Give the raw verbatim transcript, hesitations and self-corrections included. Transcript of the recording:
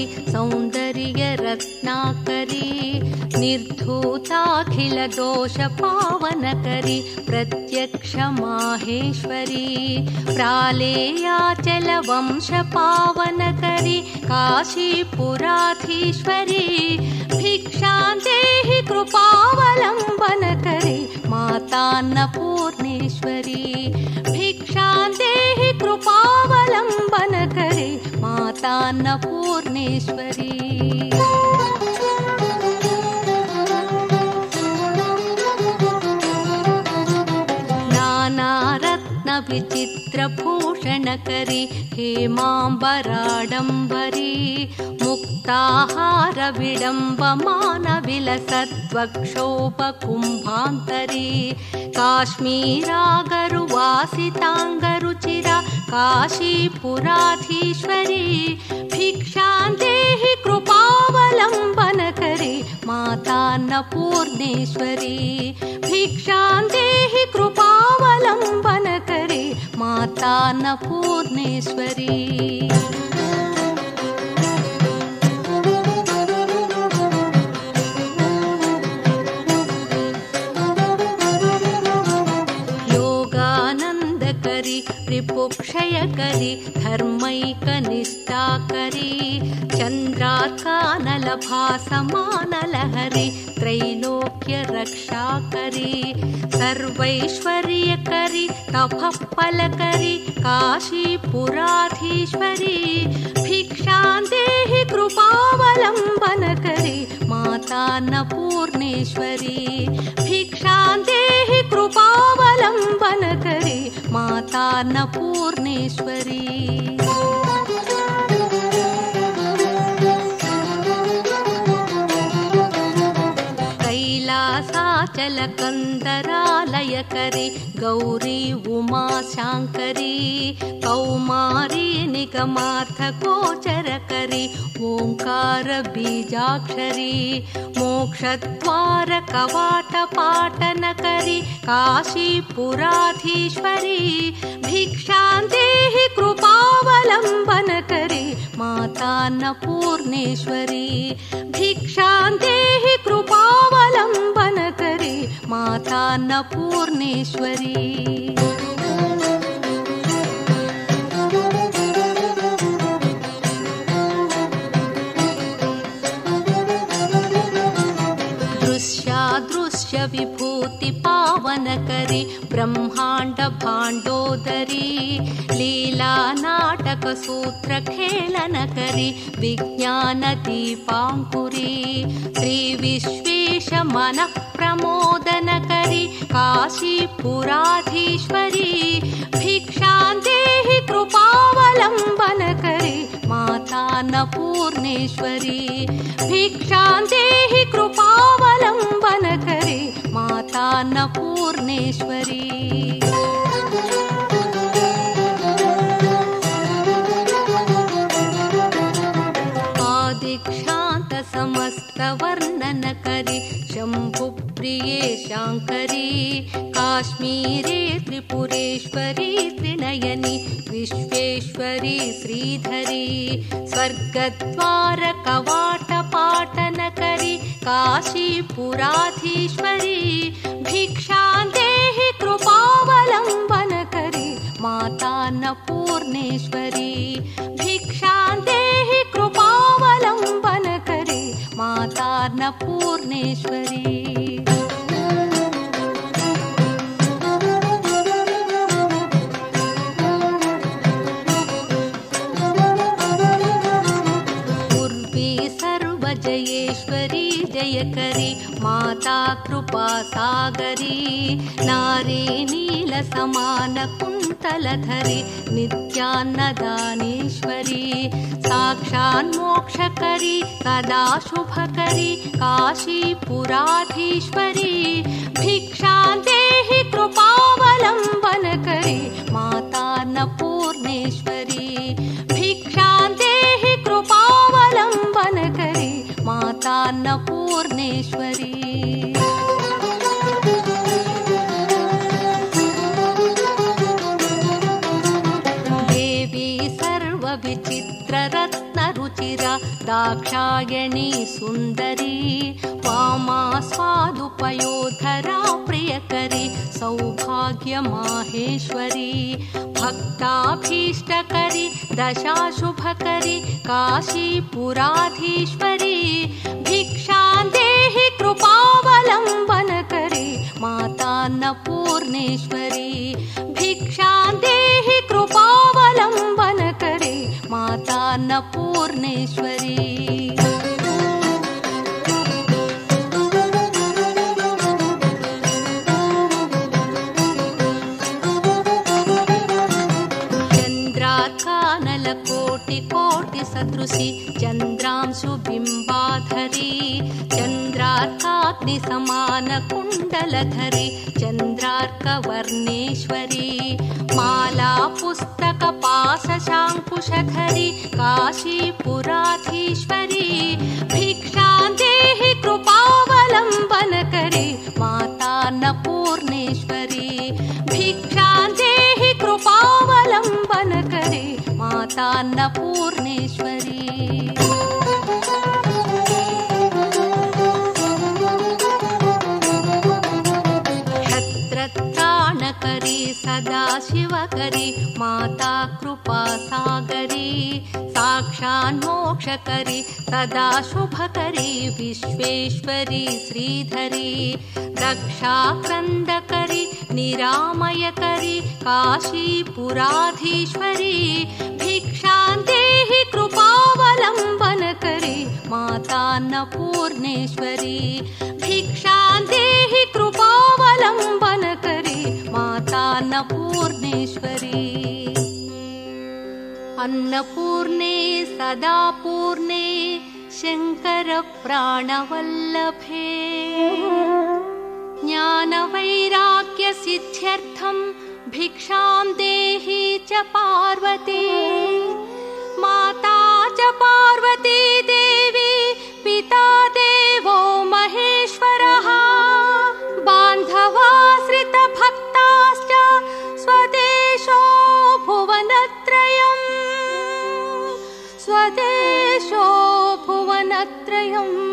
करी सौन्दर्य रत्नाकरी निर्धूताखिल दोष पावन करी प्रत्यक्ष माहेश्वरी प्रालेयाचल वंश पावन करी काशीपुराधीश्वरी भिक्षां देहि कृपावलंबन करी मातान्नपूर्णेश्वरी भिक्षां देहि कृपावलंबन करी मातान्नपूर्णेश्वरी विचित्र भूषण करी हेमांबराडंबरी मुक्ताहार विडंबमान विलसत्वक्षोभ कुंभांतरी काश्मीरागरुवासितांगरुचिरा काशीपुराधीश्वरी भिक्षां देहि कृपावलंबन करी मातान्नपूर्णेश्वरी भिक्षां देहि कृपावलंबन करी मातान्नपूर्णेश्वरी योगानंद करी रिपुक्षय करी धर्मैक निष्ठा करी चंद्रार्कानल भासमान लहरी त्रैलोक्य रक्षा करी सर्वैश्वर्य करी तपः फल करी काशीपुराधीश्वरी भिक्षां देहि कृपावलंबन करी मातान्नपूर्णेश्वरी भिक्षां देहि कृपावलंबन करी मातान्नपूर्णेश्वरी कैलासाचल कंदरालय करी गौरी उमा शांकरी कौमारी निगमार्थ गोचर करी ओंकार बीजाक्षरी मोक्षद्वार कवाट पाटन करी काशीपुराधीश्वरी भिक्षां देहि कृपावलंबन करी मातान्नपूर्णेश्वरी भिक्षां देहि कृपावलंबन करी मातान्नपूर्णेश्वरी दृश्यादृश्य विभूति पावन करी ब्रह्मांड भांडोदरी लीला नाटक सूत्र खेलन करी विज्ञान दीपांकुरी श्री विश्वेश मन प्रमोदन करी काशीपुराधीश्वरी भिक्षां देहि कृपावलंबन करी मातान्नपूर्णेश्वरी भिक्षां देहि कृपावलंबन करी मातान्नपूर्णेश्वरी आदिक्षांत समस्त वर्णन करी शंभु प्रिये शांकरी काश्मीरे त्रिपुरेश्वरी त्रिनयनी विश्वेश्वरी श्रीधरी स्वर्गद्वार कवाट पाटन करी काशीपुराधीश्वरी भिक्षां देहि कृपावलंबन करी मातान्नपूर्णेश्वरी भिक्षां देहि कृपावलंबन करी मातान्नपूर्णेश्वरी जयेश्वरी जय करी माता कृपा सागरी नारी नील समान कुंतल धरी नित्यान्नदानेश्वरी साक्षान् मोक्ष करी सदा शुभ करी काशीपुराधीश्वरी भिक्षां देहि कृपावलंबन करी मातान्नपूर्णेश्वरी भिक्षां देहि कृपावलंबन करी मातान्नपूर्णेश्वरी देवी सर्व विचित्र रत्न रुचिरा दाक्षायणी सुन्दरी वामा स्वादुपयोधरा प्रियकरी सौभाग्यमाहेश्वरी भक्ताभीष्टकरी दशाशुभकरी काशीपुराधीश्वरी भिक्षां देहि कृपावलम्बनकरी मातान्नपूर्णेश्वरी भिक्षां देहि कृपावलम्बनकरी मातान्नपूर्णेश्वरी कोटि कोटि सदृशि चंद्रांशु बिंबाधरी चंद्रार्काग्नि समान कुंडलधरी चंद्रार्कवर्णेश्वरी माला पुस्तक पाश शांकुशधरी काशीपुराधीश्वरी भिक्षां देहि कृपावलम्बनकरी मातान्नपूर्णेश्वरी भिक्षां देहि कृपावलम्बनकरी मातान्नपूर्णेश्वरी क्षत्रत्राणकरी सदाशिवकरी माता कृपासागरी साक्षान्मोक्षकरी सदा शुभकरी विश्वेश्वरी श्रीधरी दक्षाक्रन्दकरी निरामयकरी काशीपुराधीश्वरी भिक्षां देहि कृपावलम्बनकरी मातान्नपूर्णेश्वरी भिक्षां देहि कृपावलम्बनकरी मातान्नपूर्णेश्वरी अन्नपूर्णे सदा पूर्णे शंकर प्राणवल्लभे ज्ञानवैराग्य सिद्ध्यर्थं भिक्षां देहि च पार्वती माता च पार्वती देवी पिता देवो महेश्वरः बान्धवाश्रित भक्ताश्च स्वदेशो भुवनत्रयम् स्वदेशो भुवनत्रयम्